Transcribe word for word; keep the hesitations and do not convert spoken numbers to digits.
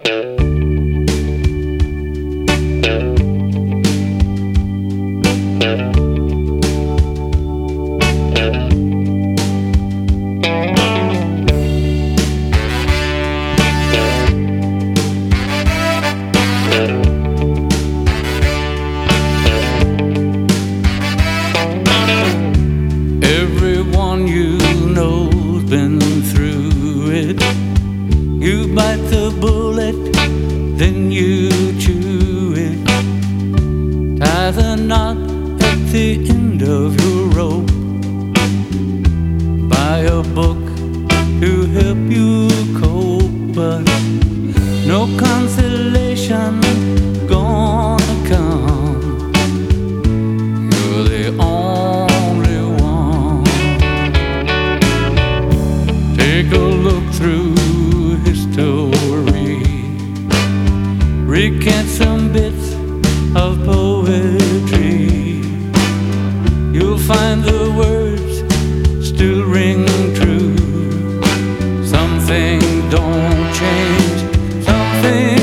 Everyone you know's been through it. You bite the bullet, then you chew it. Tie the knot at the end of your rope. Buy a book to help you cope, but no consolation gonna come. You're the only one. Take a look through history, recant some bits of poetry. You'll find the words still ring true. Some things don't change, some things